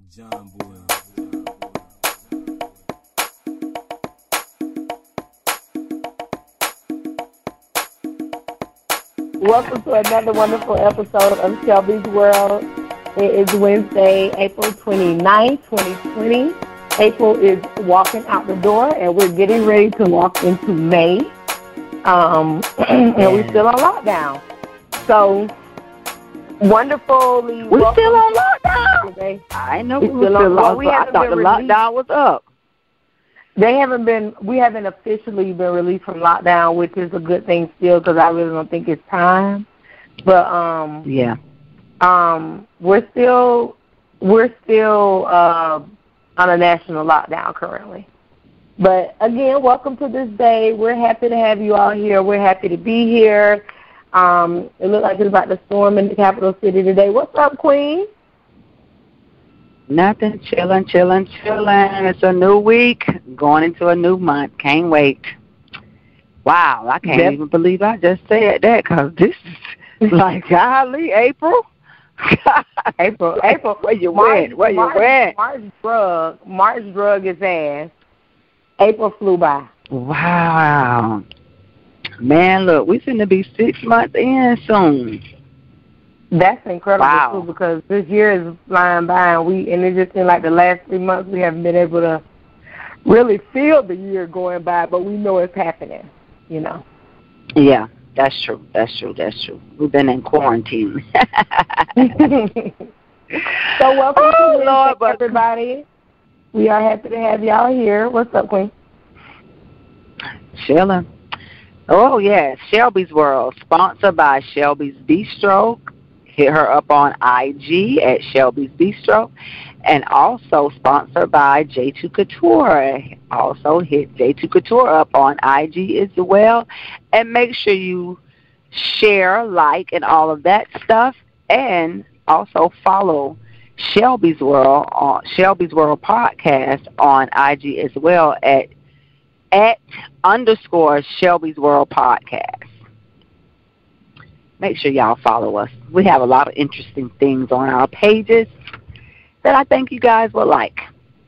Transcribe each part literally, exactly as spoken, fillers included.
John Boyle. Welcome to another wonderful episode of Shelby's World. It is Wednesday, April twenty-ninth, twenty twenty. April is walking out the door, and we're getting ready to walk into May. Um, and we're still on lockdown. So, wonderfully We're still on lockdown? Today. I know we we were still still on on we lockdown. I haven't thought the been released. lockdown was up. They haven't been, we haven't officially been released from lockdown, which is a good thing still because I really don't think it's time. But, um, Yeah. um, we're still, we're still uh, on a national lockdown currently. But, again, welcome to this day. We're happy to have you all here. We're happy to be here. Um, it looks like it's about to storm in the capital city today. What's up, Queen? Nothing. Chilling, chilling, chilling. It's a new week. Going into a new month. Can't wait. Wow. I can't Yep. even believe I just said that because this is like, golly, April. April, April. Where you March, went? Where you March, went? March drug, March drug his ass. April flew by. Wow. Man, look, we finna be six months in soon. That's incredible Wow. too, because this year is flying by, and we and it just seems like the last three months we haven't been able to really feel the year going by, but we know it's happening. You know. Yeah, that's true. That's true. That's true. We've been in quarantine. So welcome Oh, to Wednesday, Lord, but- everybody. We are happy to have y'all here. What's up, Queen? Chilling. Oh, yes, Shelby's World, sponsored by Shelby's Bistro. Hit her up on I G at Shelby's Bistro. And also sponsored by J two Couture. Also hit J two Couture up on I G as well. And make sure you share, like, and all of that stuff. And also follow Shelby's World on Shelby's World Podcast on I G as well at at underscore Shelby's World Podcast. Make sure y'all follow us. We have a lot of interesting things on our pages that I think you guys will like.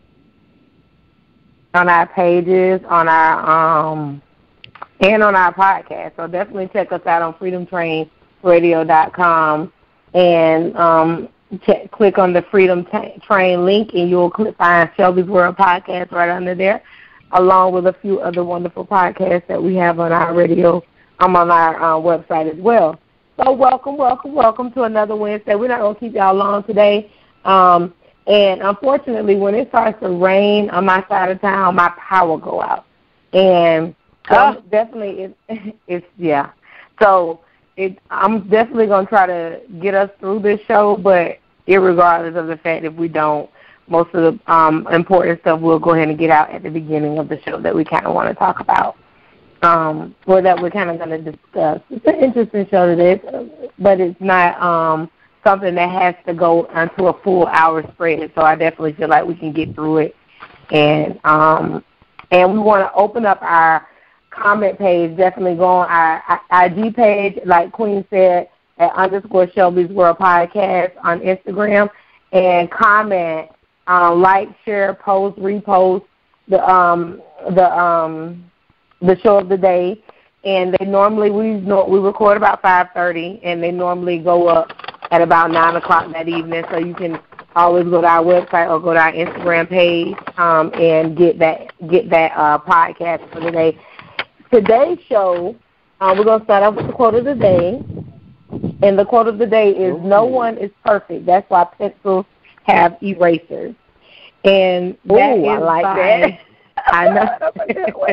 On our pages, on our um, and on our podcast. So definitely check us out on freedom train radio dot com and um, check, click on the Freedom T- Train link, and you'll click, find Shelby's World Podcast right under there, along with a few other wonderful podcasts that we have on our radio, um, on our uh, website as well. So welcome, welcome, welcome to another Wednesday. We're not going to keep y'all long today. Um, and unfortunately, when it starts to rain on my side of town, my power go out. And so Oh. definitely, it, it's, yeah. So it, I'm definitely going to try to get us through this show, but irregardless of the fact if we don't, most of the um, important stuff we'll go ahead and get out at the beginning of the show that we kind of want to talk about, um, or that we're kind of going to discuss. It's an interesting show today, but it's not um, something that has to go onto a full hour spread. So I definitely feel like we can get through it, and um, and we want to open up our comment page. Definitely go on our I G page, like Queen said, at underscore Shelby's World Podcast on Instagram, and comment. Um, like, share, post, repost the um, the um, the show of the day, and they normally we know, we record about five thirty, and they normally go up at about nine o'clock that evening. So you can always go to our website or go to our Instagram page um, and get that get that uh, podcast for today. Today's show, uh, we're gonna start off with the quote of the day, and the quote of the day is, "No one is perfect. That's why pencils have erasers." And that Ooh, I is like by, that. I know.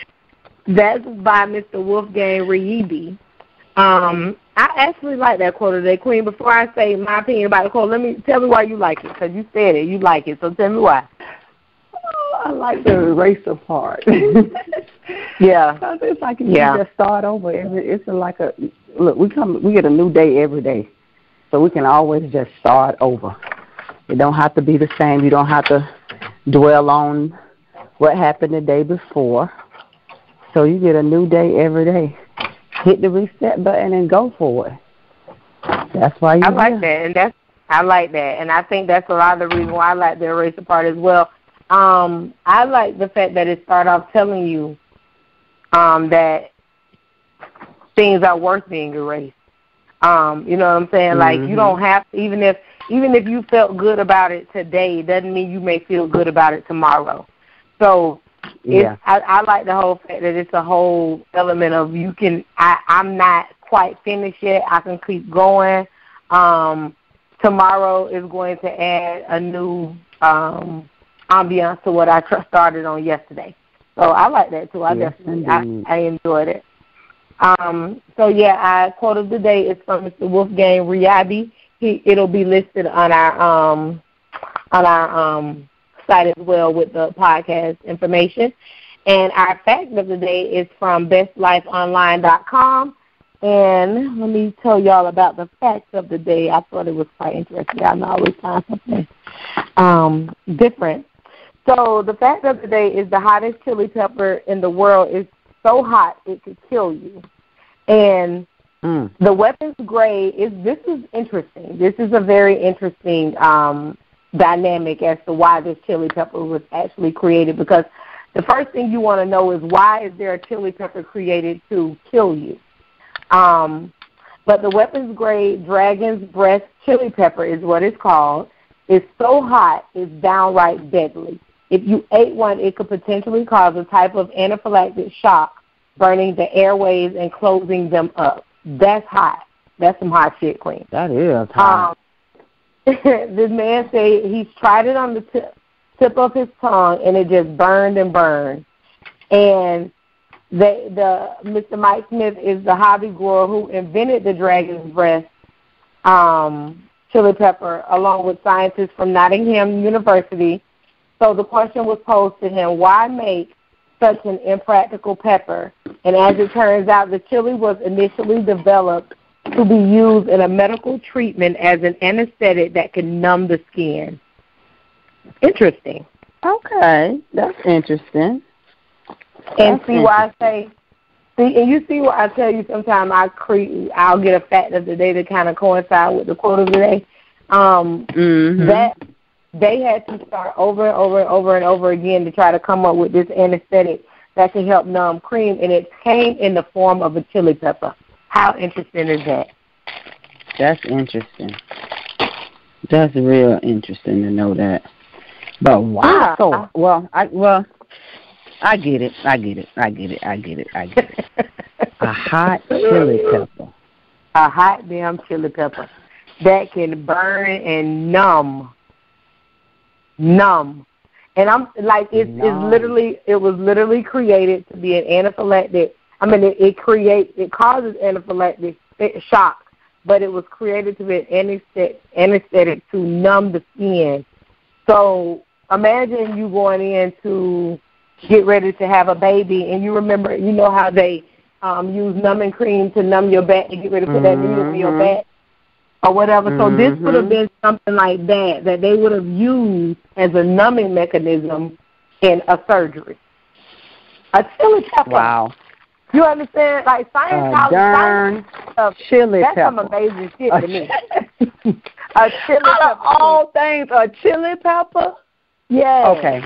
That's by Mister Wolfgang Reebi. Um, I actually like that quote today, Queen. Before I say my opinion about the quote, let me tell me why you like it, because you said it. You like it, so tell me why. Oh, I like the eraser part. Yeah. Because it's like you Yeah. just start over. Every, it's like a look. We come. We get a new day every day, so we can always just start over. It don't have to be the same. You don't have to dwell on what happened the day before. So you get a new day every day. Hit the reset button and go for it. That's why you I like here. that, and that's I like that, and I think that's a lot of the reason why I like the eraser part as well. Um, I like the fact that it started off telling you um, that things are worth being erased. Um, you know what I'm saying? Mm-hmm. Like, you don't have to, even if even if you felt good about it today, it doesn't mean you may feel good about it tomorrow. So yeah. it's, I, I like the whole fact that it's a whole element of you can, I, I'm not quite finished yet. I can keep going. Um, tomorrow is going to add a new um, ambiance to what I started on yesterday. So I like that, too. I yes, definitely I, I enjoyed it. Um, so, yeah, our quote of the day is from Mister Wolfgang Riabi. He, it'll be listed on our um, on our um, site as well with the podcast information. And our fact of the day is from best life online dot com. And let me tell y'all about the facts of the day. I thought it was quite interesting. I always find something um, different. So the fact of the day is the hottest chili pepper in the world is so hot it could kill you. And mm. the weapons grade is, this is interesting. This is a very interesting um, dynamic as to why this chili pepper was actually created, because the first thing you want to know is why is there a chili pepper created to kill you? Um, but the weapons grade Dragon's Breast chili pepper is what it's called. It's so hot, it's downright deadly. If you ate one, it could potentially cause a type of anaphylactic shock, burning the airways and closing them up. That's hot. That's some hot shit, Queen. That is hot. Um, this man said he's tried it on the tip, tip of his tongue, and it just burned and burned. And the, the Mister Mike Smith is the hobby grower who invented the Dragon's Breast um, chili pepper, along with scientists from Nottingham University. So the question was posed to him, why make such an impractical pepper? And as it turns out, the chili was initially developed to be used in a medical treatment as an anesthetic that can numb the skin. Interesting. Okay, that's interesting. And that's see why I say, see, and you see why I tell you sometimes I cre- I'll get a fact of the day to kind of coincide with the quote of the day. Um, mm-hmm. That they had to start over and over and over and over again to try to come up with this anesthetic that can help numb cream, and it came in the form of a chili pepper. How interesting is that? That's interesting. That's real interesting to know that. But wow, so, well, I well, I get it, I get it, I get it, I get it, I get it. A hot chili pepper. A hot damn chili pepper that can burn and numb. Numb. And I'm like, it's, it's literally, it was literally created to be an anaphylactic. I mean, it, it creates, it causes anaphylactic shock, but it was created to be an anesthetic, anesthetic to numb the skin. So imagine you going in to get ready to have a baby, and you remember, you know how they um, use numbing cream to numb your back and get ready to put mm-hmm. that needle in your back or whatever. Mm-hmm. So this would have been something like that, that they would have used as a numbing mechanism in a surgery. A chili pepper. Wow. You understand? Like, science, uh, darn science stuff, chili that's pepper. some amazing shit to me. A chili Out pepper. of all things, a chili pepper? Yeah. Okay.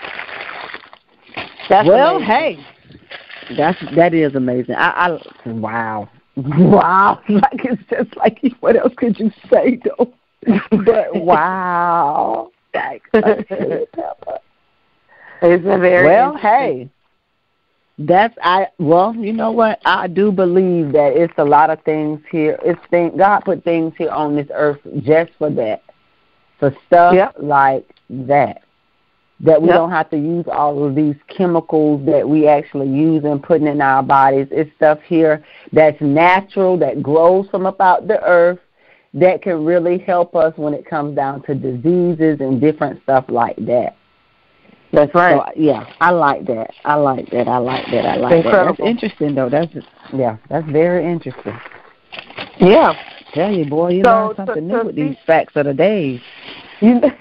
That's well, amazing. hey, that's that is amazing. I, I wow, wow. Like, it's just like, what else could you say though? But wow, like a chili pepper. It's a very well, hey. That's I. Well, you know what? I do believe that it's a lot of things here. It's thing, God put things here on this earth just for that, for stuff yep. like that. That we yep. don't have to use all of these chemicals that we actually use and putting in our bodies. It's stuff here that's natural, that grows from about the earth, that can really help us when it comes down to diseases and different stuff like that. That's right. So, yeah, I like that. I like that. I like that. I like Incredible. that. That's interesting, though. That's yeah, that's very interesting. Yeah. Tell you, boy, you so, learn something so, new so with see, these facts of the day. You know,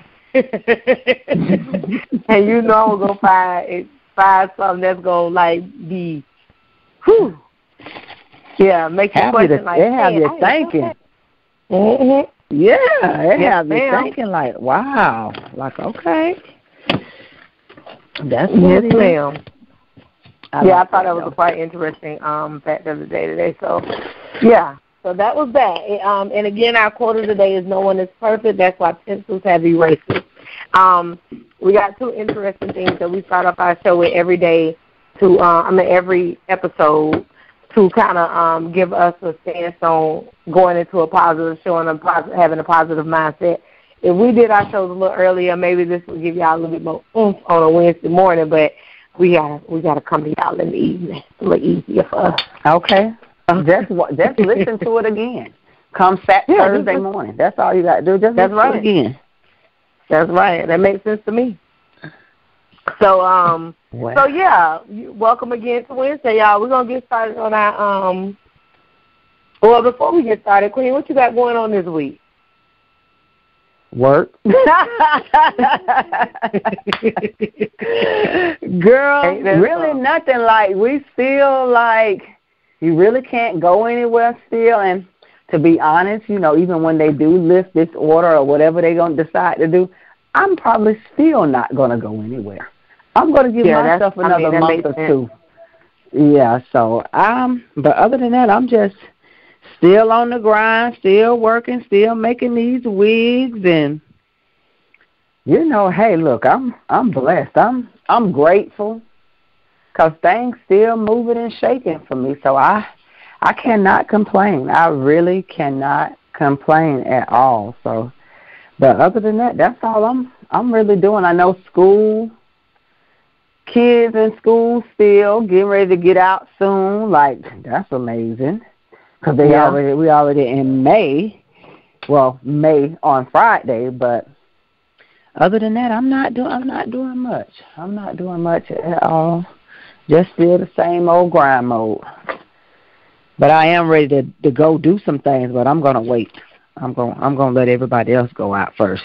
and you know I'm gonna find find something that's gonna like be, whew, yeah, make you have question you like, they have hey, you thinking. Mm-hmm. Yeah, it yes, has me ma'am. thinking like, wow, like okay, that's yes, it ma'am. I yeah, like I thought that, that was though. a quite interesting um, fact of the day today. So, yeah, so that was that. It, um, and again, our quote of the day is no one is perfect. That's why pencils have erasers. Um, we got two interesting things that we start off our show with every day to, uh, I mean, every episode to kind of um, give us a stance on going into a positive, showing a positive, having a positive mindset. If we did our shows a little earlier, maybe this would give y'all a little bit more oomph on a Wednesday morning, but we got we got to come to y'all in the evening. It's a little easier for us. Okay, just just listen to it again. Come Sat Yeah, Thursday just- morning. That's all you got to do. Just That's listen right. to it again. That's right. That makes sense to me. So, um, Well, so yeah, you- welcome again to Wednesday, y'all. We're gonna get started on our um. Well, before we get started, Queen, what you got going on this week? work. Girl, Ain't that really something? nothing. Like, we feel like you really can't go anywhere still. And to be honest, you know, even when they do lift this order or whatever they're going to decide to do, I'm probably still not going to go anywhere. I'm going to give Yeah, that's- myself I mean, another that month makes or sense. two. Yeah, so, um, but other than that, I'm just still on the grind, still working, still making these wigs, and you know, hey, look, I'm I'm blessed. I'm I'm grateful because things still moving and shaking for me. So I I cannot complain. I really cannot complain at all. So, but other than that, that's all I'm I'm really doing. I know school, kids in school still getting ready to get out soon. Like, that's amazing because they Yeah. already we already in May. Well, May on Friday, but other than that, I'm not doing. I'm not doing much. I'm not doing much at all. Just still the same old grind mode. But I am ready to to go do some things. But I'm gonna wait. I'm gonna I'm gonna let everybody else go out first.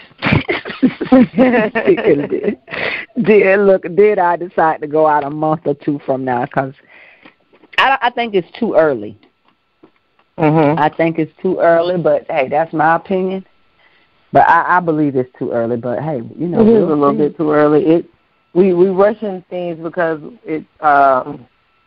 did, did look? Did I decide to go out a month or two from now? Because I I think it's too early. Mm-hmm. I think it's too early. But hey, that's my opinion. But I, I believe it's too early. But hey, you know, It is we'll a little see. bit too early. It we we rushing things because it's um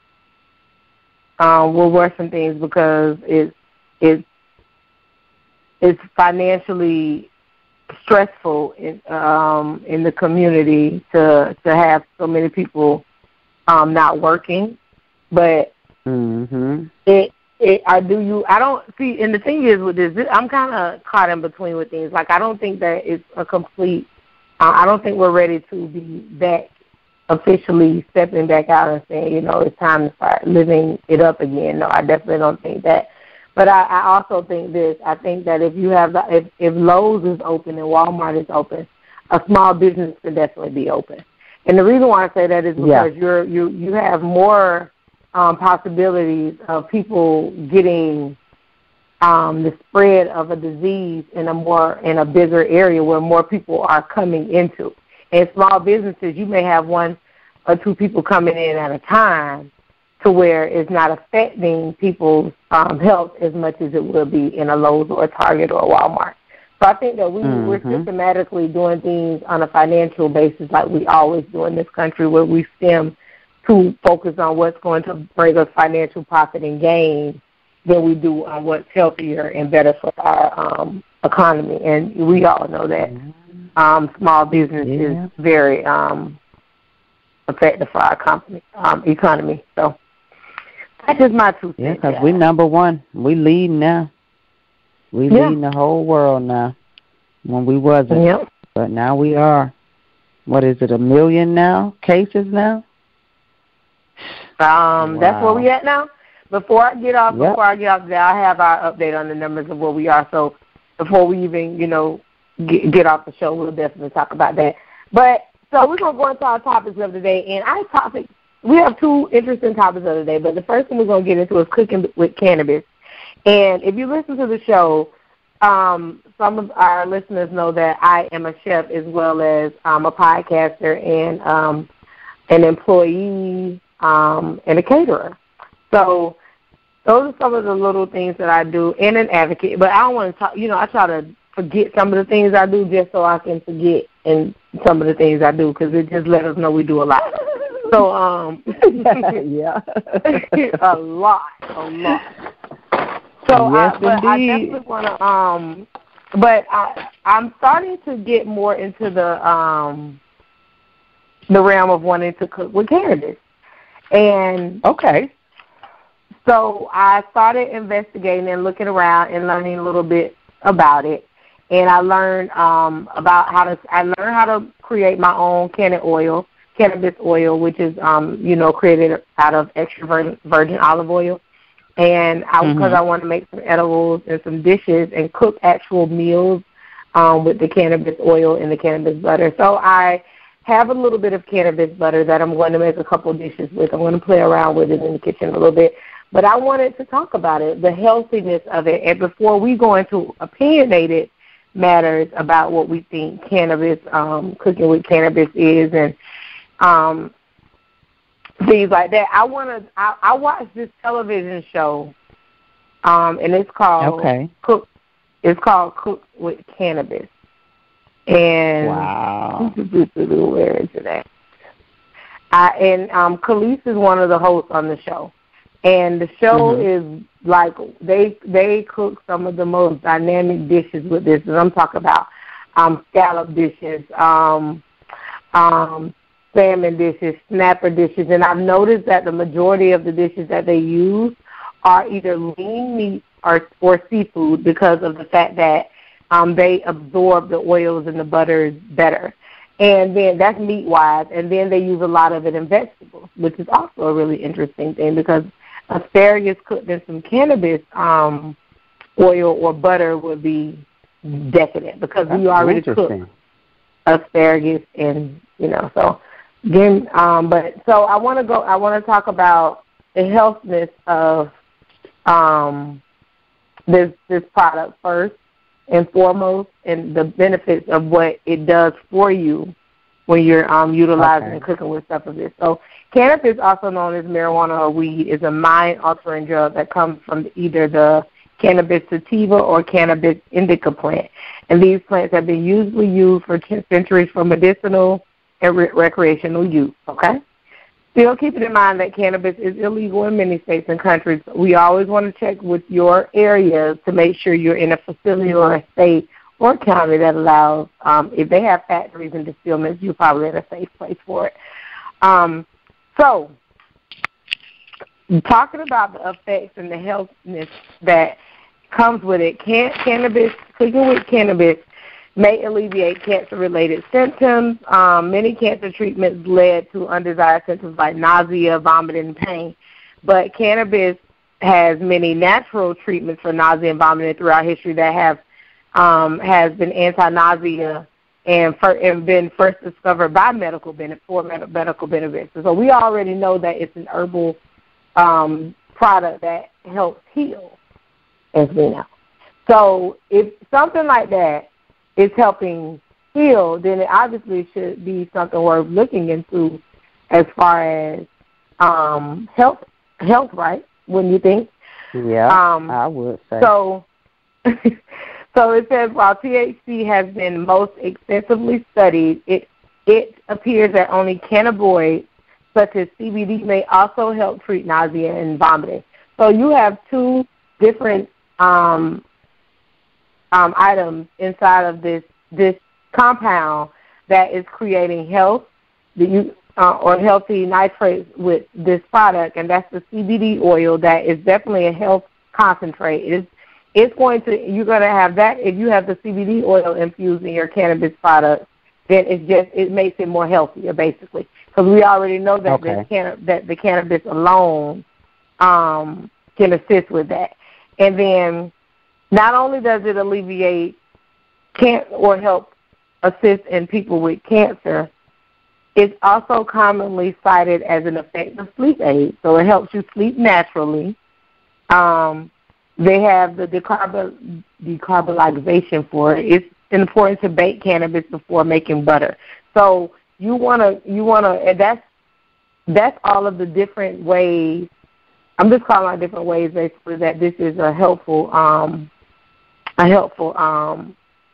um we're rushing things because it's it's it's financially stressful in um in the community to to have so many people um not working, but Mhm. it. It, I do you. I don't see, and the thing is with this, I'm kind of caught in between with things. Like I don't think that it's a complete. Uh, I don't think we're ready to be back officially stepping back out and saying, you know, it's time to start living it up again. No, I definitely don't think that. But I, I also think this. I think that if you have the, if if Lowe's is open and Walmart is open, a small business can definitely be open. And the reason why I say that is because Yeah. you're you you have more. Um, possibilities of people getting um, the spread of a disease in a more in a bigger area where more people are coming into. In small businesses, you may have one or two people coming in at a time, to where it's not affecting people's um, health as much as it will be in a Lowe's or a Target or a Walmart. So I think that we, Mm-hmm. we're systematically doing things on a financial basis like we always do in this country, where we stem to focus on what's going to bring us financial profit and gain than we do on what's healthier and better for our um, economy. And we all know that um, small business Yeah. is very um, effective for our company, um, economy. So that's just my two cents. Yeah, because we number one. We lead now. We Yeah. leading the whole world now. When we wasn't. Yep. But now we are. What is it, a million now? Cases now? Um, Wow. That's where we at now. Before I get off, Yep. before I get off today, I have our update on the numbers of where we are. So before we even, you know, get, get off the show, we'll definitely talk about that. But so we're gonna go into our topics of the day, and our topic, we have two interesting topics of the day. But the first one we're gonna get into is cooking with cannabis. And if you listen to the show, um, some of our listeners know that I am a chef as well as um, a podcaster and um, an employee um, and a caterer. So those are some of the little things that I do, and an advocate. But I don't want to talk, you know, I try to forget some of the things I do just so I can forget and some of the things I do because it just let us know we do a lot. So, um, yeah, a lot, a lot. So, yes, I, but indeed. I definitely want to, um, but I, I'm starting to get more into the, um, the realm of wanting to cook with cannabis. And okay. So I started investigating and looking around and learning a little bit about it. And I learned um, about how to, I learned how to create my own cannabis oil, cannabis oil, which is, um, you know, created out of extra virgin, virgin olive oil. And I, because Mm-hmm. I want to make some edibles and some dishes and cook actual meals um, with the cannabis oil and the cannabis butter. So I have a little bit of cannabis butter that I'm going to make a couple dishes with. I'm going to play around with it in the kitchen a little bit. But I wanted to talk about it, the healthiness of it. And before we go into opinionated matters about what we think cannabis, um, cooking with cannabis is and um, things like that, I want to. I, I watched this television show, um, and it's called okay. Cook. It's called Cook with Cannabis. And wow, where is it at? I, and um, Khalees is one of the hosts on the show. And the show mm-hmm. is like they they cook some of the most dynamic dishes with this. And I'm talking about um, scallop dishes, um, um, salmon dishes, snapper dishes. And I've noticed that the majority of the dishes that they use are either lean meat or, or seafood because of the fact that um, they absorb the oils and the butters better. And then that's meat-wise. And then they use a lot of it in vegetables, which is also a really interesting thing because asparagus cooked in some cannabis um, oil or butter would be decadent because That's we already cook asparagus and, you know, so again, um, but so I want to go, I want to talk about the healthiness of um, this, this product first and foremost and the benefits of what it does for you when you're um, utilizing okay. and cooking with stuff of this. So cannabis, also known as marijuana or weed, is a mind-altering drug that comes from either the cannabis sativa or cannabis indica plant. And these plants have been usually used for centuries for medicinal and re- recreational use, okay? Still keeping in mind that cannabis is illegal in many states and countries. We always want to check with your area to make sure you're in a facility or a state or county that allows, um, if they have factories and distillments, you're probably in a safe place for it. Um, so, talking about the effects and the healthiness that comes with it, can, cannabis, cooking with cannabis may alleviate cancer-related symptoms. Um, many cancer treatments led to undesired symptoms like nausea, vomiting, and pain. But cannabis has many natural treatments for nausea and vomiting throughout history that have um, has been anti-nausea and, for, and been first discovered by medical benefit for medical benefits. So we already know that it's an herbal um, product that helps heal, as we know. So if something like that is helping heal, then it obviously should be something worth looking into as far as um, health, health, right? Wouldn't you think? Yeah, um, I would say. So, so it says while T H C has been most extensively studied, it it appears that only cannabinoids such as C B D may also help treat nausea and vomiting. So you have two different um, um, items inside of this this compound that is creating health the, you, uh, or healthy nitrates with this product, and that's the C B D oil that is definitely a health concentrate. It's, it's going to, you're going to have that if you have the C B D oil infused in your cannabis product, then it's just, it makes it more healthier, basically. Because we already know that, okay. this can, that the cannabis alone um, can assist with that. And then not only does it alleviate can or help assist in people with cancer, it's also commonly cited as an effective sleep aid. So it helps you sleep naturally. Um, they have the decarb- decarbonization for it. It's important to bake cannabis before making butter. So you wanna you wanna and that's that's all of the different ways. I'm just calling out different ways basically that this is a helpful um, a helpful um,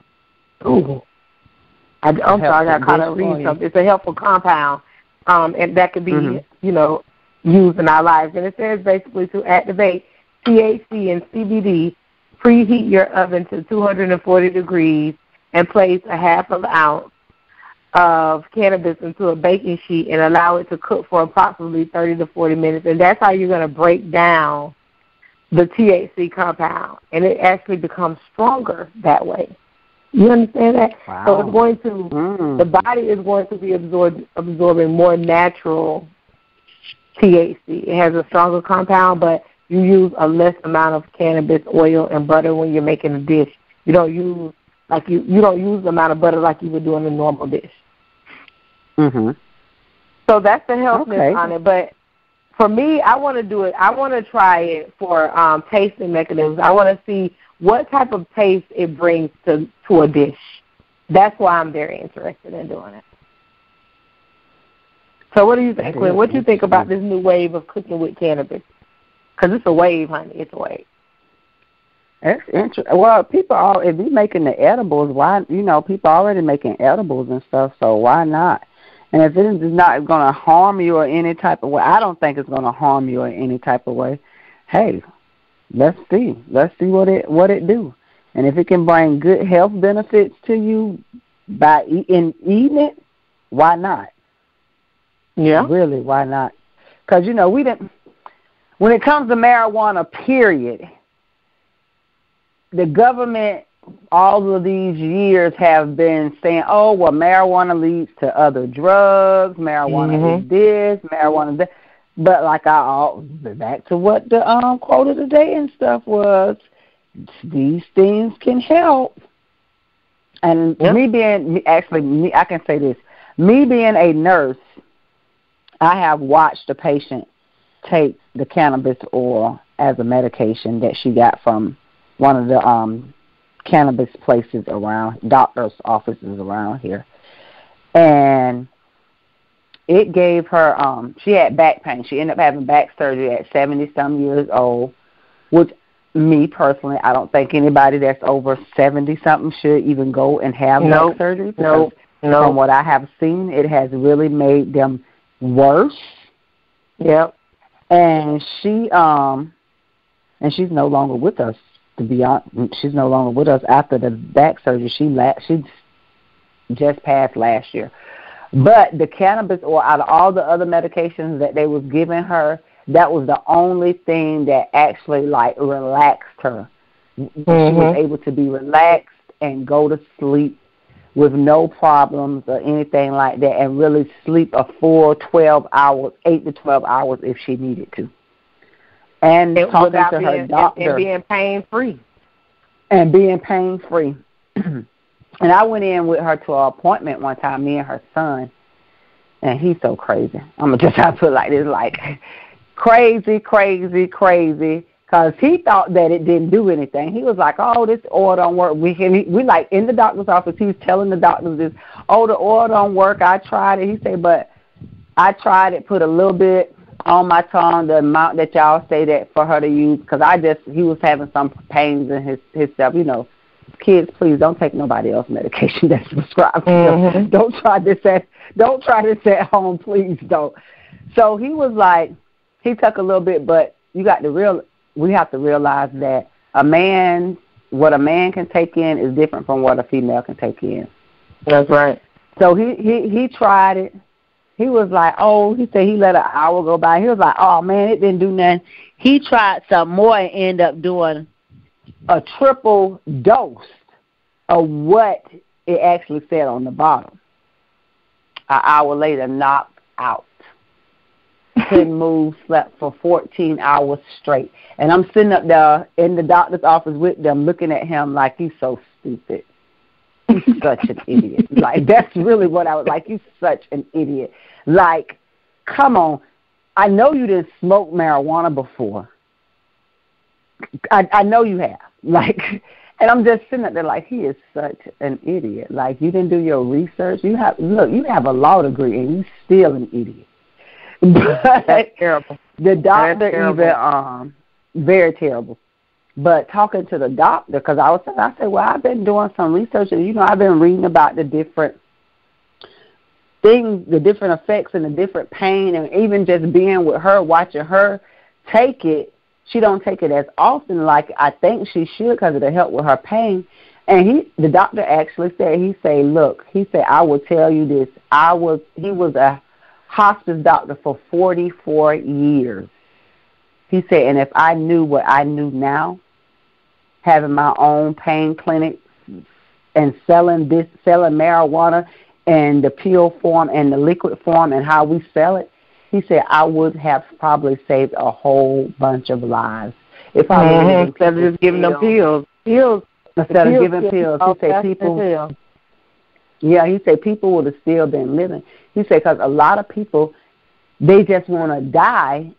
Ooh. I, I'm sorry, I got caught up reading something. It's a helpful compound, um, and that could be, mm-hmm. you know, used in our lives. And it says basically to activate T H C and C B D, preheat your oven to two hundred forty degrees and place a half of an ounce of cannabis into a baking sheet and allow it to cook for approximately thirty to forty minutes. And that's how you're going to break down the T H C compound, and it actually becomes stronger that way. You understand that? Wow. So it's going to, mm. the body is going to be absorb, absorbing more natural T H C. It has a stronger compound, but you use a less amount of cannabis oil and butter when you're making a dish. You don't use like you you don't use the amount of butter like you would do in a normal dish. Mhm. So that's the healthness okay. on it. But for me, I want to do it. I want to try it for um, tasting mechanisms. I want to see what type of taste it brings to, to a dish. That's why I'm very interested in doing it. So what do you think, Quinn? What do you think about this new wave of cooking with cannabis? Because it's a wave, honey. It's a wave. That's interesting. Well, people are, if you're making the edibles, why, you know, people are already making edibles and stuff, so why not? And if it is not going to harm you in any type of way, I don't think it's going to harm you in any type of way. Hey, let's see. Let's see what it what it do. And if it can bring good health benefits to you by eating, eating it, why not? Yeah. Really, why not? Because, you know, we didn't, when it comes to marijuana, period, the government all of these years have been saying, oh, well, marijuana leads to other drugs, marijuana mm-hmm. is this, marijuana is that. But like I all back to what the um quote of the day and stuff was, these things can help. And yep. me being actually, me, I can say this, me being a nurse, I have watched a patient take the cannabis oil as a medication that she got from one of the um cannabis places around, doctor's offices around here. And it gave her, um, she had back pain. She ended up having back surgery at seventy-some years old, which me personally, I don't think anybody that's over seventy-something should even go and have nope. back surgery. No, no. From what I have seen, it has really made them worse. Yep. And she, um, and she's no longer with us. To be honest, she's no longer with us after the back surgery. She la- she just passed last year. But the cannabis, or out of all the other medications that they was giving her, that was the only thing that actually like relaxed her. Mm-hmm. She was able to be relaxed and go to sleep with no problems or anything like that, and really sleep a full twelve hours, eight to twelve hours if she needed to. And it, talking to being, her doctor. And being pain-free. And being pain-free. And I went in with her to an appointment one time, me and her son, and he's so crazy. I'm going to just have to put it like this, like crazy, crazy, crazy, because he thought that it didn't do anything. He was like, oh, this oil don't work. We, he, we like in the doctor's office, he was telling the doctors this, oh, the oil don't work. I tried it. He said, but I tried it, put a little bit on my tongue, the amount that y'all say that for her to use, because I just, he was having some pains in his, his stuff, you know. Kids, please don't take nobody else's medication that's prescribed. Mm-hmm. Don't try this at don't try this at home, please don't. So he was like, he took a little bit, but you got to real. We have to realize that a man, what a man can take in is different from what a female can take in. That's right. So he he he tried it. He was like, oh, he said he let an hour go by. He was like, oh man, it didn't do nothing. He tried some more and ended up doing a triple dose of what it actually said on the bottom. An hour later, knocked out. Couldn't move, slept for fourteen hours straight. And I'm sitting up there in the doctor's office with them looking at him like he's so stupid. He's such an idiot. Like, that's really what I was like. He's such an idiot. Like, come on. I know you didn't smoke marijuana before. I, I know you have. Like, and I'm just sitting there like, he is such an idiot. Like, you didn't do your research. You have look, you have a law degree and you still an idiot. But that's terrible. The doctor that's terrible. even um very terrible. But talking to the doctor, because I was I said, well, I've been doing some research, and you know, I've been reading about the different things, the different effects, and the different pain, and even just being with her, watching her take it. She don't take it as often like I think she should because it'll help with her pain. And he, the doctor actually said, he said, look, he said, I will tell you this. I was, he was a hospice doctor for forty-four years. He said, and if I knew what I knew now, having my own pain clinic and selling this, selling marijuana and the pill form and the liquid form and how we sell it, he said, I would have probably saved a whole bunch of lives. If I mm-hmm. would instead of just giving them pills. Pills. Instead of pills, giving pills. pills. He said people, yeah, he said people would have still been living. He said because a lot of people, they just want to die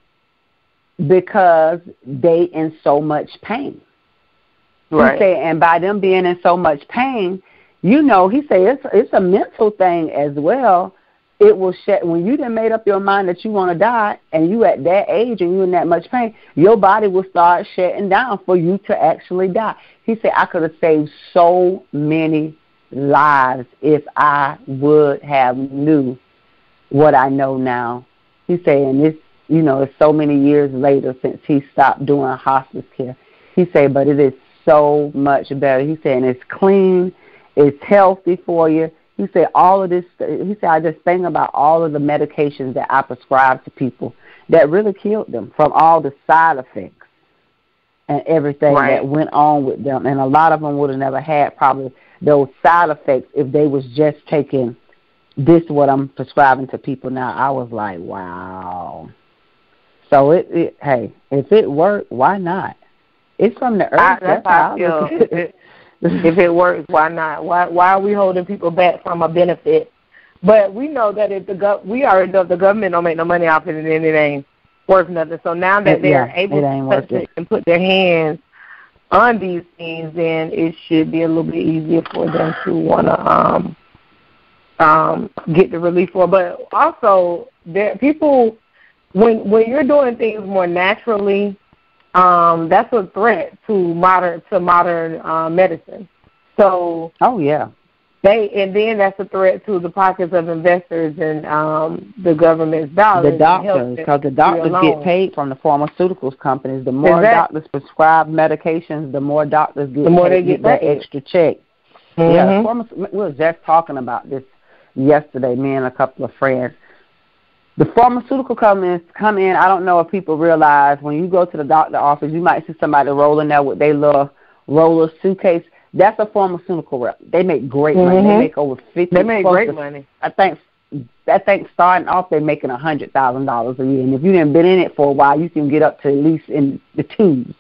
because they in so much pain. Right. He said, and by them being in so much pain, you know, he said it's, it's a mental thing as well. It will shut when you done made up your mind that you want to die, and you at that age and you in that much pain, your body will start shutting down for you to actually die. He said, I could have saved so many lives if I would have knew what I know now. He said, and this, you know, it's so many years later since he stopped doing hospice care. He said, but it is so much better. He said, and it's clean, it's healthy for you. He said all of this, he said, I just think about all of the medications that I prescribed to people that really killed them from all the side effects and everything right. that went on with them. And a lot of them would have never had probably those side effects if they was just taking this, what I'm prescribing to people now. I was like, wow. So, it, it hey, if it worked, why not? It's from the earth. I, that's, that's how I feel. If it works, why not? Why why are we holding people back from a benefit? But we know that if the gov- we already know the government don't make no money off it, and then it ain't worth nothing. So now that they're yeah, able to touch it and put their hands on these things, then it should be a little bit easier for them to want to um, um, get the relief for. But also, there people when when you're doing things more naturally. Um, that's a threat to modern to modern uh, medicine. So, oh yeah, they and then that's a threat to the pockets of investors and um, the government's dollars. The doctors, because the doctors get paid from the pharmaceuticals companies. The more exactly. doctors prescribe medications, the more doctors get the more paid, they get, get that extra check. Mm-hmm. Yeah, pharma- we were just talking about this yesterday. Me and a couple of friends. The pharmaceutical companies come in. I don't know if people realize when you go to the doctor office, you might see somebody rolling there with their little roller suitcase. That's a pharmaceutical rep. They make great mm-hmm. money. They make over fifty. They make great to, money. I think. I think starting off, they're making a hundred thousand dollars a year. And if you haven't been in it for a while, you can get up to at least in the twos.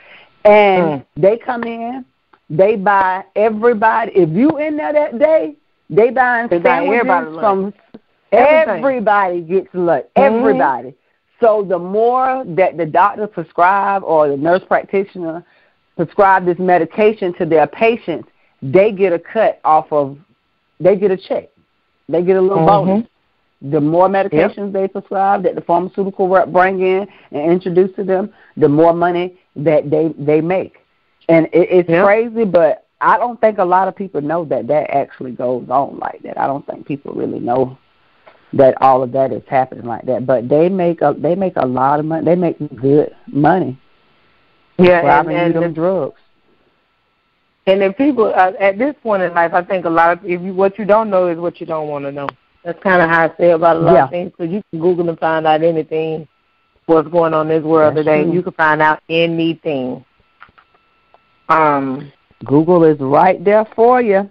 And mm. they come in. They buy everybody. If you in there that day, they buying they sandwiches buy from. Everything. Everybody gets lunch. Mm-hmm. Everybody. So the more that the doctor prescribe or the nurse practitioner prescribe this medication to their patients, they get a cut off of, they get a check. They get a little mm-hmm. bonus. The more medications yep. they prescribe that the pharmaceutical rep bring in and introduce to them, the more money that they, they make. And it, it's yep. crazy, but I don't think a lot of people know that that actually goes on like that. I don't think people really know that all of that is happening like that, but they make a they make a lot of money. They make good money. Yeah, and, and them the, drugs. And if people uh, at this point in life, I think a lot of if you what you don't know is what you don't want to know. That's kind of how I say about a lot yeah. of things. Because you can Google and find out anything what's going on in this world That's today. True. You can find out anything. Um, Google is right there for you.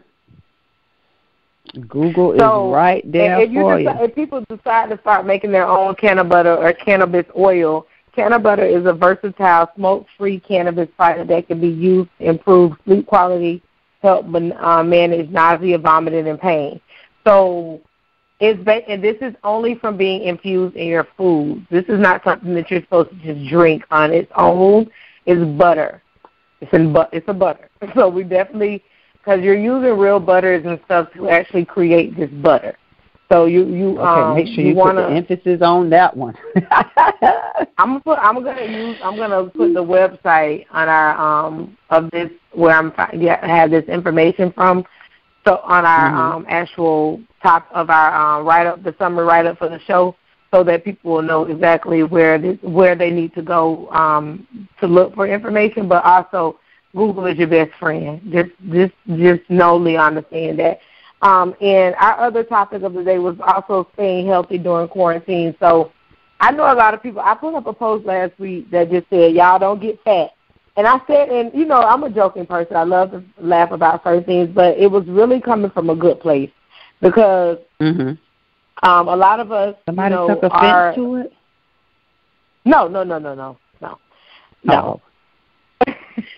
Google so is right there if you for decide, you. If people decide to start making their own cannabis butter or cannabis oil, cannabis butter is a versatile smoke-free cannabis product that can be used to improve sleep quality, help uh, manage nausea, vomiting, and pain. So it's and this is only from being infused in your food. This is not something that you're supposed to just drink on its own. It's butter. It's in but it's a butter. So we definitely. Because you're using real butters and stuff to actually create this butter. So you you okay, um make sure you, you wanna, put the emphasis on that one. I'm gonna put I'm gonna use I'm gonna put the website on our um of this where I'm yeah have this information from. So on our mm-hmm. um actual top of our um, write up, the summary write up for the show, so that people will know exactly where this, where they need to go um to look for information. But also, Google is your best friend. Just just just know, Leon, understand that. Um, and our other topic of the day was also staying healthy during quarantine. So I know a lot of people, I put up a post last week that just said, y'all don't get fat. And I said, and, you know, I'm a joking person. I love to laugh about certain things, but it was really coming from a good place because mm-hmm. um, a lot of us, Somebody you know, took offense are, to it? No, no, no, no, no, no. No. Oh.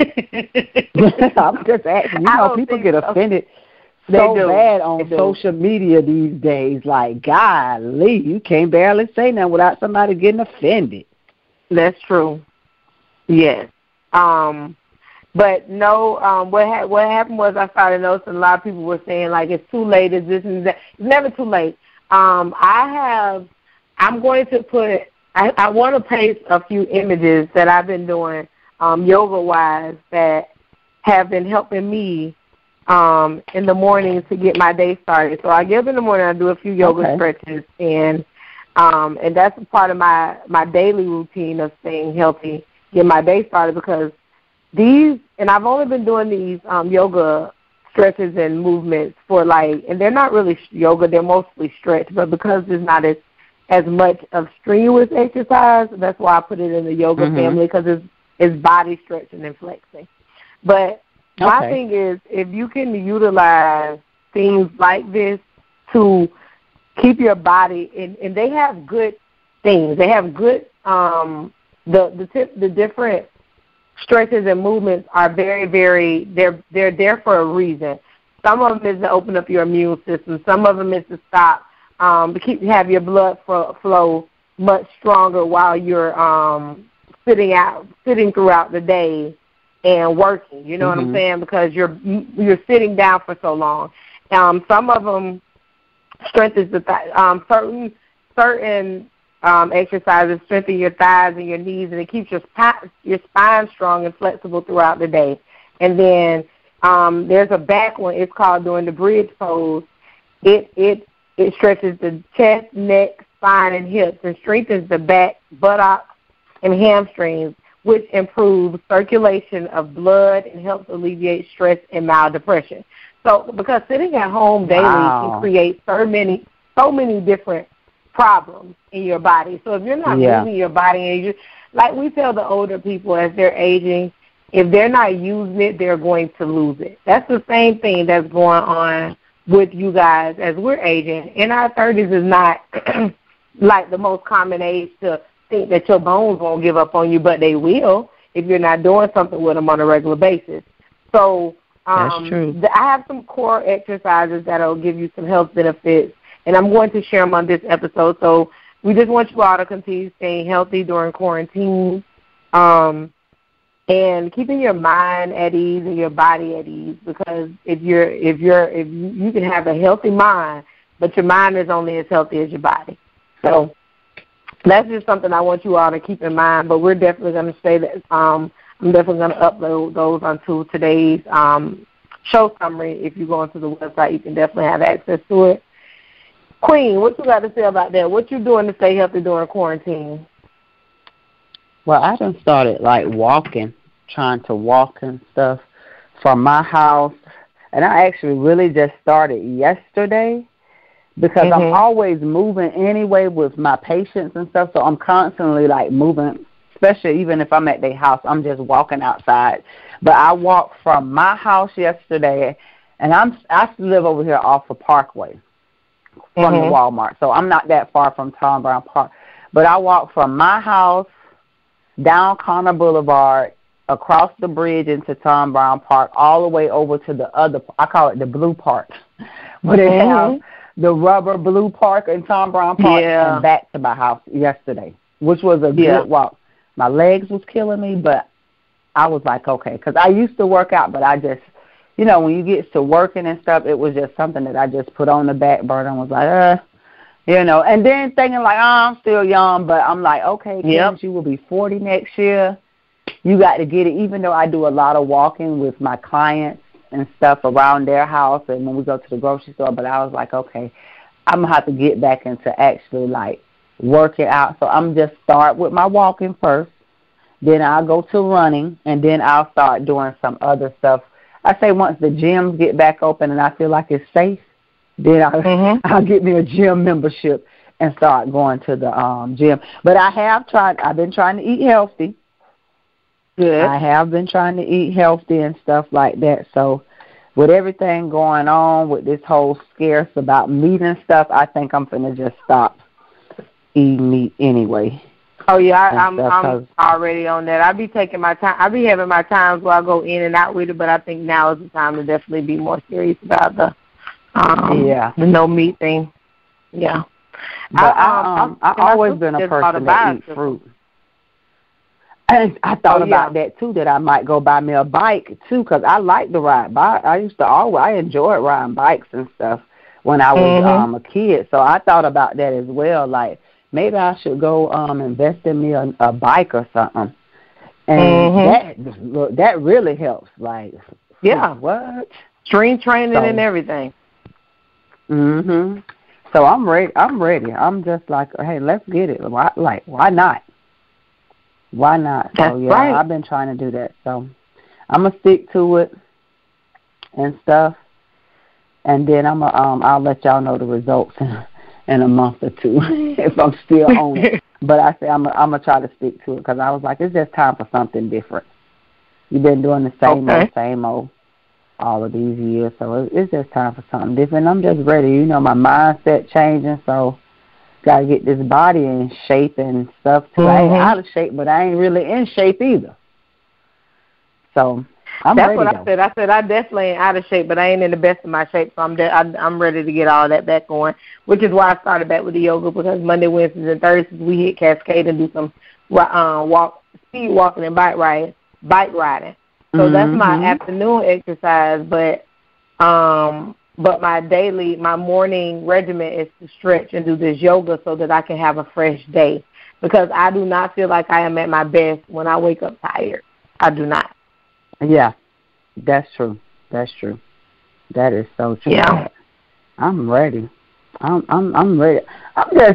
I'm just asking. You know, people get so. offended They so do. bad on do. social media these days. Like, golly, you can't barely say nothing without somebody getting offended. That's true. Yes. Um, but no, um, what ha- what happened was I started noticing a lot of people were saying, like, it's too late, it's this and that. It's never too late. Um, I have, I'm going to put, I, I want to paste a few images that I've been doing um, yoga-wise that have been helping me um, in the morning to get my day started. So I get up in the morning, I do a few yoga okay. stretches, and um, and that's a part of my, my daily routine of staying healthy, get my day started, because these, and I've only been doing these um, yoga stretches and movements for like, and they're not really yoga, they're mostly stretch, but because there's not as, as much of strenuous exercise, that's why I put it in the yoga mm-hmm. family, because it's, it's body stretching and flexing. But my okay. thing is, if you can utilize things like this to keep your body, and, and they have good things. They have good, um, the the tip, the different stretches and movements are very, very, they're they're there for a reason. Some of them is to open up your immune system. Some of them is to stop, um, to keep have your blood flow much stronger while you're um, sitting out, sitting throughout the day and working. You know mm-hmm. what I'm saying? Because you're you're sitting down for so long. Um, some of them strengthens the th- um, certain certain um, exercises strengthen your thighs and your knees, and it keeps your spi- your spine strong and flexible throughout the day. And then um, there's a back one. It's called doing the bridge pose. It it it stretches the chest, neck, spine, and hips, and strengthens the back, buttocks, and hamstrings, which improves circulation of blood and helps alleviate stress and mild depression. So, because sitting at home daily wow. can create so many, so many different problems in your body. So, if you're not yeah. moving your body, and you, like we tell the older people as they're aging, if they're not using it, they're going to lose it. That's the same thing that's going on with you guys as we're aging. In our thirties is not like the most common age to think that your bones won't give up on you, but they will if you're not doing something with them on a regular basis. So, Um, That's true. The, I have some core exercises that will give you some health benefits, and I'm going to share them on this episode. So we just want you all to continue staying healthy during quarantine, um, and keeping your mind at ease and your body at ease. Because if you're if you're if you, you can have a healthy mind, but your mind is only as healthy as your body. So that's just something I want you all to keep in mind. But we're definitely going to say that. Um, I'm definitely going to upload those onto today's um, show summary. If you go onto the website, you can definitely have access to it. Queen, what you got to say about that? What you doing to stay healthy during quarantine? Well, I done started, like, walking, trying to walk and stuff from my house. And I actually really just started yesterday because mm-hmm. I'm always moving anyway with my patients and stuff, so I'm constantly, like, moving. Especially even if I'm at their house, I'm just walking outside. But I walked from my house yesterday, and I'm I live over here off of Parkway from mm-hmm. the Walmart, so I'm not that far from Tom Brown Park. But I walked from my house down Connor Boulevard, across the bridge into Tom Brown Park, all the way over to the other, I call it the Blue Park, but they mm-hmm. have the rubber Blue Park in Tom Brown Park, yeah. and back to my house yesterday, which was a yeah. good walk. My legs was killing me, but I was like, okay, because I used to work out, but I just, you know, when you get to working and stuff, it was just something that I just put on the back burner and was like, uh, You know, and then thinking like, oh, I'm still young, but I'm like, okay, Yep. Kim, you will be forty next year. You got to get it, even though I do a lot of walking with my clients and stuff around their house and when we go to the grocery store. But I was like, okay, I'm going to have to get back into actually, like, working out. So I'm just start with my walking first. Then I'll go to running, and then I'll start doing some other stuff. I say once the gyms get back open and I feel like it's safe, then I'll, mm-hmm. I'll get me a gym membership and start going to the um, gym. But I have tried, I've been trying to eat healthy. Good. I have been trying to eat healthy and stuff like that. So with everything going on with this whole scarce about meat and stuff, I think I'm going to just stop eating meat anyway. Oh, yeah, I, I'm I'm already on that. I be taking my time. I be having my times where I go in and out with it, but I think now is the time to definitely be more serious about the um, yeah. the no meat thing. Yeah. But I, um, I've always been a person that eats fruit. And I thought oh, about yeah. that, too, that I might go buy me a bike, too, because I like to ride bike. I used to always, I enjoyed riding bikes and stuff when I was mm-hmm. um, a kid. So I thought about that as well, like, maybe I should go um, invest in me a, a bike or something. And mm-hmm. that look, that really helps. Like, yeah. What? Strength training so, and everything. Mm-hmm. So I'm ready. I'm ready. I'm just like, hey, let's get it. Why, like, why not? Why not? That's so, yeah, right. I've been trying to do that. So I'm going to stick to it and stuff. And then I'm a, um, I'll let y'all know the results in, in a month or two if I'm still on it. But I say I'm I'm going to try to stick to it because I was like, it's just time for something different. You've been doing the same okay. old, same old all of these years. So it's just time for something different. I'm just ready. You know, my mindset changing, so got to get this body in shape and stuff, too. Mm-hmm. I ain't out of shape, but I ain't really in shape either. So I'm That's ready, what though. I said. I said I definitely ain't out of shape, but I ain't in the best of my shape, so I'm de- I, I'm ready to get all that back going, which is why I started back with the yoga, because Monday, Wednesdays, and Thursdays we hit Cascade and do some uh, walk, speed walking and bike riding. Bike riding. So mm-hmm. that's my afternoon exercise, but um, but my daily, my morning regimen is to stretch and do this yoga so that I can have a fresh day, because I do not feel like I am at my best when I wake up tired. I do not. Yeah, that's true. That's true. That is so true. Yeah. I'm ready. I'm I'm I'm ready. I'm just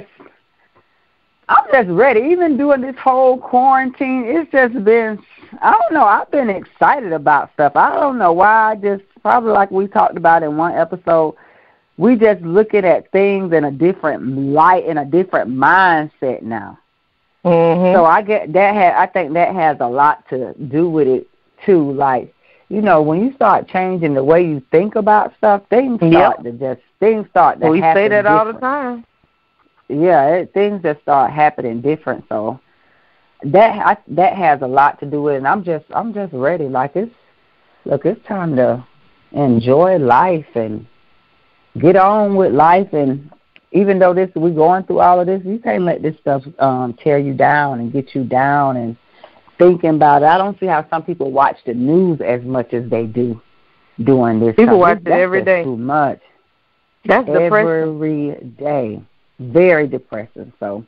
I'm just ready. Even doing this whole quarantine, it's just been, I don't know, I've been excited about stuff. I don't know why. I just, probably like we talked about in one episode, we just looking at things in a different light, in a different mindset now. Mm-hmm. So I get that. Had, I think that has a lot to do with it too. Like, you know, when you start changing the way you think about stuff, things start yep. to just things start to well, we happen. We say that different. all the time. Yeah, it, things just start happening different. So that I, that has a lot to do with it. And I'm just I'm just ready. Like it's look, it's time to enjoy life and get on with life. And even though this we're going through all of this, you can't let this stuff um, tear you down and get you down and thinking about it. I don't see how some people watch the news as much as they do during this. People time. watch That's it every day. Too much. That's every depressing. day. Very depressing. So,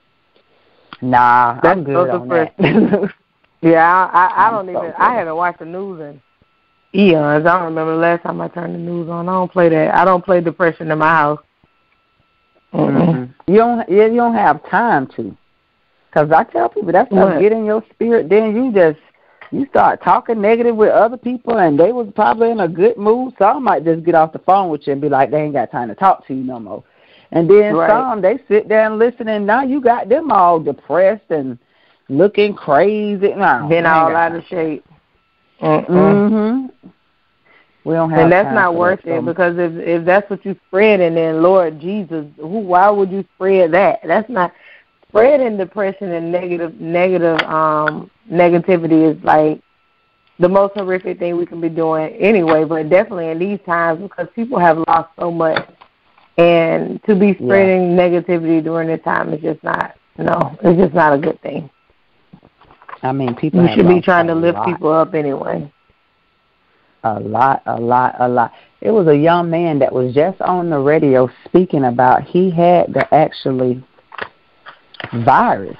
nah, That's I'm good so on that. yeah, I, I, I don't so even. good. I haven't watched the news in eons. I don't remember the last time I turned the news on. I don't play that. I don't play depression in my house. Mm-hmm. You don't. Yeah, you don't have time to. Because I tell people that's what get in your spirit. Then you just you start talking negative with other people, and they was probably in a good mood. So I might just get off the phone with you and be like, they ain't got time to talk to you no more. And then right. some, they sit there and listen, and now you got them all depressed and looking crazy. No, been all out of shape. Mm-hmm. We don't have and that's time not for worth that, it so. Because if if that's what you spreading, then Lord Jesus, who? Why would you spread that? That's not spreading depression and negative negative um negativity is like the most horrific thing we can be doing anyway. But definitely in these times, because people have lost so much. And to be spreading yeah. negativity during this time is just not, no, it's just not a good thing. I mean, people We have should be trying to a lift lot. people up anyway. A lot, a lot, a lot. it was a young man that was just on the radio speaking about he had the actually virus.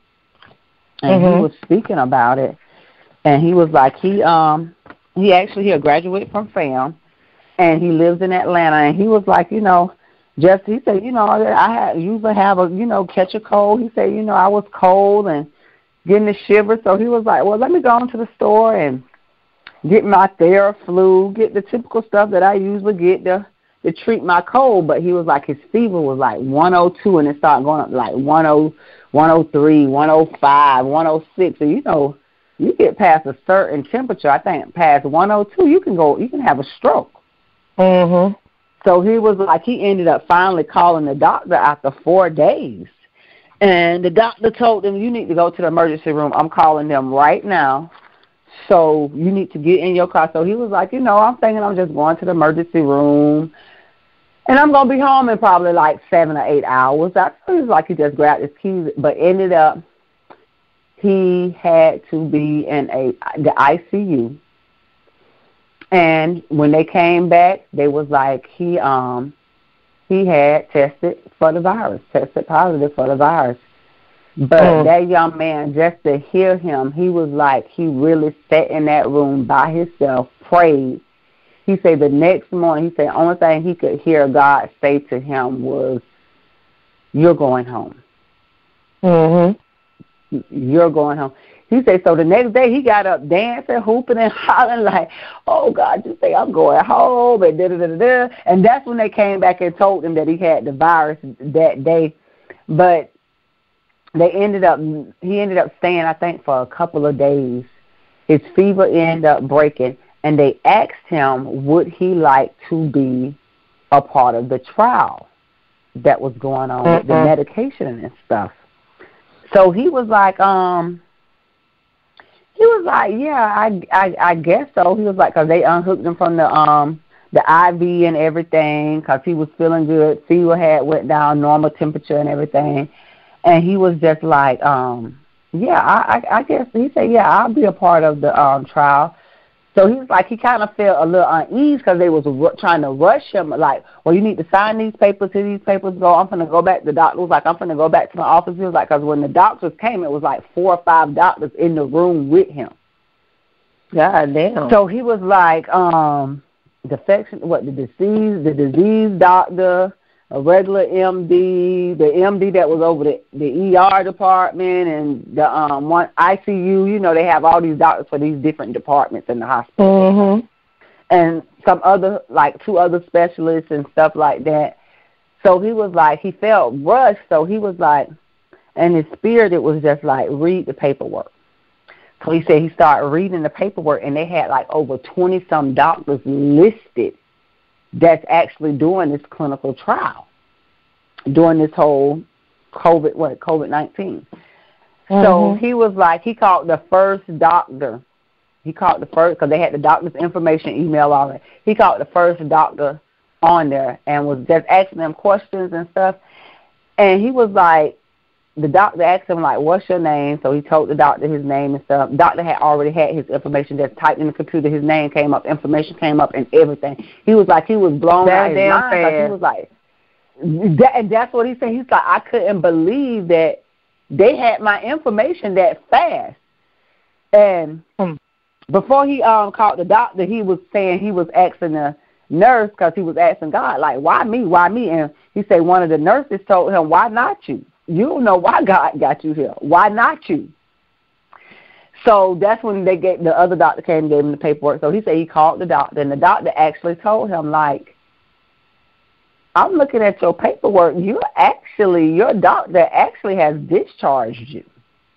And mm-hmm. he was speaking about it. And he was like, he um he actually he a graduate from FAM, and he lives in Atlanta. And he was like, you know, just he said, you know, I had, usually have a, you know, catch a cold. He said, you know, I was cold and getting the shiver. So he was like, well, let me go into the store and get my Theraflu, get the typical stuff that I usually get to to treat my cold. But he was like, his fever was like one oh two, and it started going up like one oh, one oh three, one oh five, one oh six. And you know, you get past a certain temperature, I think past one oh two, you can go, you can have a stroke. Mhm. So he was like, he ended up finally calling the doctor after four days. And the doctor told him, you need to go to the emergency room. I'm calling them right now. So you need to get in your car. So he was like, you know, I'm thinking I'm just going to the emergency room. And I'm going to be home in probably like seven or eight hours. I he was like he just grabbed his keys, but ended up he had to be in a the I C U. And when they came back, they was like he um he had tested for the virus, tested positive for the virus. But mm. that young man, just to hear him, he was like he really sat in that room by himself, prayed. He said the next morning, he said the only thing he could hear God say to him was, "You're going home." Mhm. You're going home. He said, so the next day he got up dancing, hooping, and hollering like, oh, God, you say I'm going home, and da-da-da-da-da. And that's when they came back and told him that he had the virus that day. But they ended up, he ended up staying, I think, for a couple of days. His fever ended up breaking, and they asked him, would he like to be a part of the trial that was going on mm-hmm. with the medication and stuff. So he was like, um, he was like, yeah, I, I, I guess so. He was like, because they unhooked him from the um the I V and everything, because he was feeling good. Fever had went down, normal temperature and everything, and he was just like, um, yeah, I, I, I guess he said, yeah, I'll be a part of the um trial. So he was like, he kind of felt a little uneasy because they was r- trying to rush him. Like, well, you need to sign these papers. Here these papers go. I'm going to go back. The doctor was like, I'm going to go back to my office. He was like, because when the doctors came, it was like four or five doctors in the room with him. God damn. So he was like, um, the infection, what the disease, the disease doctor, a regular M D, the M D that was over the, the E R department, and the um one I C U. You know, they have all these doctors for these different departments in the hospital, mm-hmm. and some other like two other specialists and stuff like that. So he was like, he felt rushed. So he was like, and his spirit, it was just like, read the paperwork. So he said he started reading the paperwork, and they had like over twenty some doctors listed that's actually doing this clinical trial, doing this whole COVID, what, COVID nineteen. Mm-hmm. So he was like, he called the first doctor. He called the first, because they had the doctor's information, email, all that. He called the first doctor on there and was just asking them questions and stuff. And he was like, the doctor asked him, like, what's your name? So he told the doctor his name and stuff. The doctor had already had his information just typed in the computer. His name came up, information came up, and everything. He was like, he was blown out of his mind. He was like, that, and that's what he said. He's like, I couldn't believe that they had my information that fast. And hmm. before he um called the doctor, he was saying he was asking the nurse, because he was asking God, like, why me, why me? And he said one of the nurses told him, why not you? You don't know why God got you here. Why not you? So that's when they get the other doctor came and gave him the paperwork. So he said he called the doctor, and the doctor actually told him, like, I'm looking at your paperwork. You actually, your doctor actually has discharged you.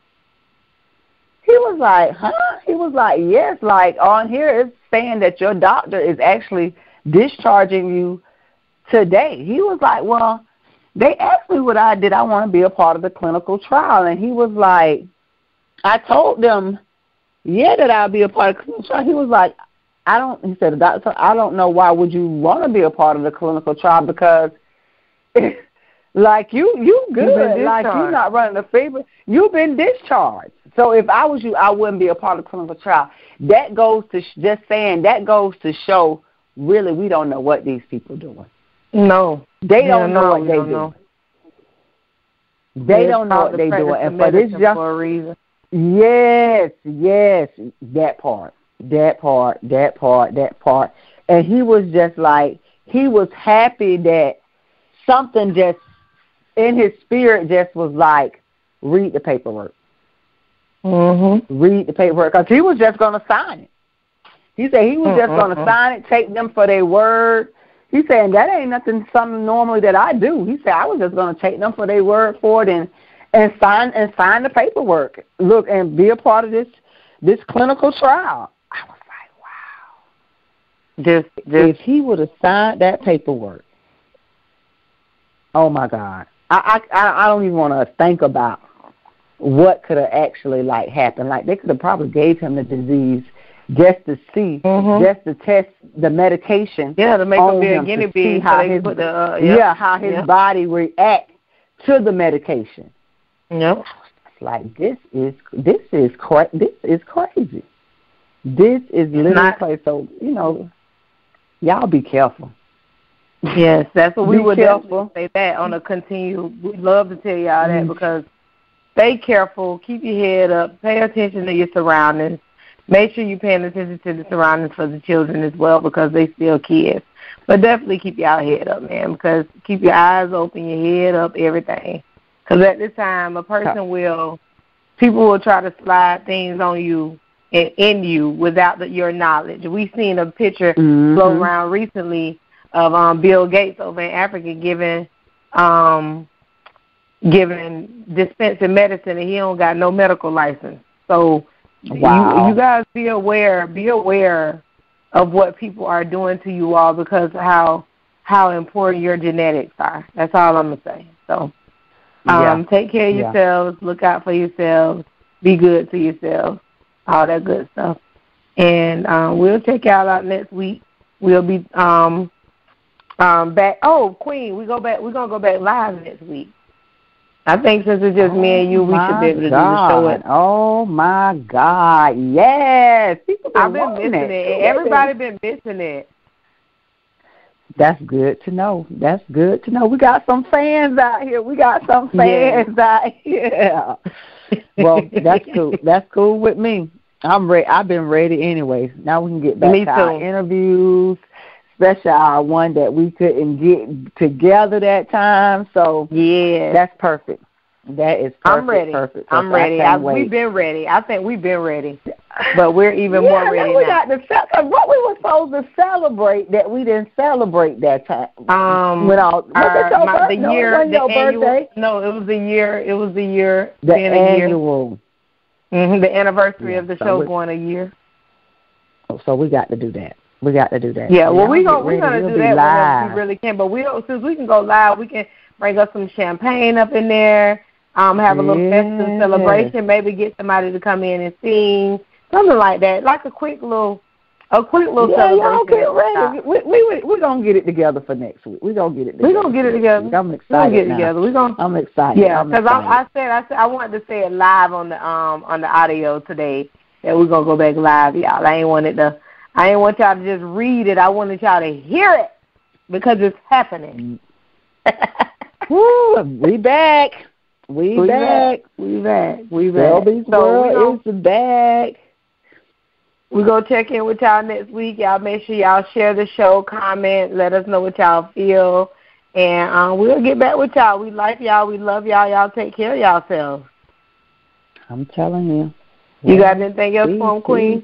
He was like, huh? He was like, yes, like on here it's saying that your doctor is actually discharging you today. He was like, well, they asked me what I did. I want to be a part of the clinical trial. And he was like, I told them, yeah, that I'll be a part of the clinical trial. He was like, I don't, he said, the doctor, I don't know why would you want to be a part of the clinical trial, because like you, you good. Like you're not running a fever. You've been discharged. So if I was you, I wouldn't be a part of the clinical trial. That goes to, just saying, that goes to show really we don't know what these people doing. No. They yeah, don't know no, what they don't do. Know. They yeah, don't know what they doing. And for this just for a reason. Yes, yes, that part. That part, that part, that part. And he was just like, he was happy that something just in his spirit just was like, read the paperwork. Mm-hmm. Read the paperwork. Because he was just going to sign it. He said he was just going to sign it, take them for their word. He said, that ain't nothing, something normally that I do. He said, I was just going to take them for their word for it and, and sign and sign the paperwork. Look, and be a part of this this clinical trial. I was like, wow. Just, just if he would have signed that paperwork, oh my God, I I I don't even want to think about what could have actually like happened. Like they could have probably gave him the disease just to see, mm-hmm. just to test the medication. Yeah, to make him be a guinea pig. How so his, put the, uh, yep. Yeah, how his yep. body react to the medication. Yep. Like this is this is cra- this is crazy. This is literally Not, crazy. So you know, y'all be careful. Yes, that's what we be would careful. say that on a continue. We'd love to tell y'all that mm. because stay careful, keep your head up, pay attention to your surroundings. Make sure you're paying attention to the surroundings for the children as well because they still kids. But definitely keep your head up, man, because keep your eyes open, your head up, everything. Because at this time, a person will, people will try to slide things on you and in you without the, your knowledge. We've seen a picture mm-hmm. float around recently of um, Bill Gates over in Africa giving, um, giving dispensing medicine, and he don't got no medical license. So wow. you, you guys be aware, be aware of what people are doing to you all because of how how important your genetics are. That's all I'm gonna say. So. Um, yeah. Take care of yeah. yourselves. Look out for yourselves. Be good to yourselves. All that good stuff. And um, we'll check y'all out next week. We'll be um, um, back. Oh, Queen, we go back. We're gonna go back live next week. I think since it's just oh me and you, we should be able to God. do the show. At, oh my God! Yes, people been I've been missing it. it. Everybody been missing it. That's good to know. That's good to know. We got some fans out here. We got some fans yeah. out here. Well, that's cool. That's cool with me. I'm ready. I've been ready anyways. Now we can get back me to too. our interviews, especially our one that we couldn't get together that time. So yeah, that's perfect. That is perfect. I'm ready. Perfect. I'm ready. I, we've been ready. I think we've been ready, but we're even yeah, more ready we now. Got to, what we were supposed to celebrate that we didn't celebrate that time. Um, when all, our, your my, birthday? the year, no, the your annual, birthday. No, it was the year. It was the year. The being annual. A year. Mm-hmm, the anniversary yeah, of the so show going a year. So we got to do that. We got to do that. Yeah, so well, we gonna, we're we'll going to do that whenever we really can. But we don't, since we can go live, we can bring us some champagne up in there, um, have a little yes. festive celebration, maybe get somebody to come in and sing, something like that, like a quick little a quick little yeah, celebration. Y'all get ready. We, we, we, we're going to get it together for next week. We're going to get it together. We're going to get it together. I'm excited We're going to get it now. together. We're gonna, I'm excited. Yeah, because I, I said I said I wanted to say it live on the um on the audio today that we're going to go back live, y'all. I ain't wanted to I ain't want y'all to just read it. I wanted y'all to hear it because it's happening. Woo, we back. We, we back. back. We back. We back. Shelby's so World is back. We're going to check in with y'all next week. Y'all make sure y'all share the show, comment, let us know what y'all feel. And um, we'll get back with y'all. We like y'all. We love y'all. Y'all take care of yourselves. I'm telling you. You yeah. got anything else for them, Queen?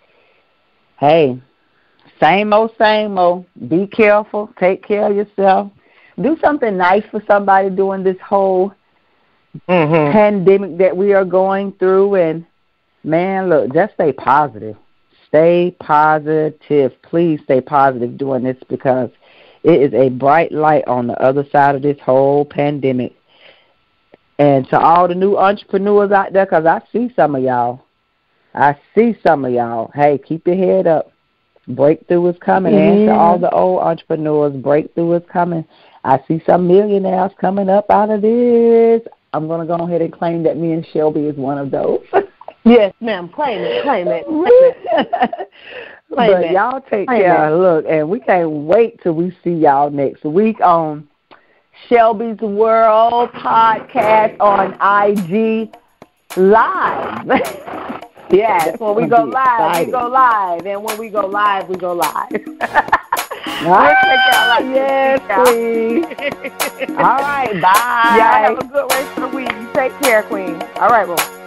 Hey, same old, same old. Be careful. Take care of yourself. Do something nice for somebody during this whole mm-hmm. pandemic that we are going through. And, man, look, just stay positive. Stay positive. Please stay positive during this because it is a bright light on the other side of this whole pandemic. And to all the new entrepreneurs out there, because I see some of y'all. I see some of y'all. Hey, keep your head up. Breakthrough is coming. Yeah. And to all the old entrepreneurs, breakthrough is coming. I see some millionaires coming up out of this. I'm going to go ahead and claim that me and Shelby is one of those. Yes, ma'am. Claim it. Claim it. But y'all take Claim care. that. Look, and we can't wait till we see y'all next week on Shelby's World Podcast on I G Live. Yes, when we go live, exciting. we go live. And when we go live, we go live. Ah, yes, Queen. All right, bye. Y'all have a good rest of the week. You take care, Queen. All right, bro.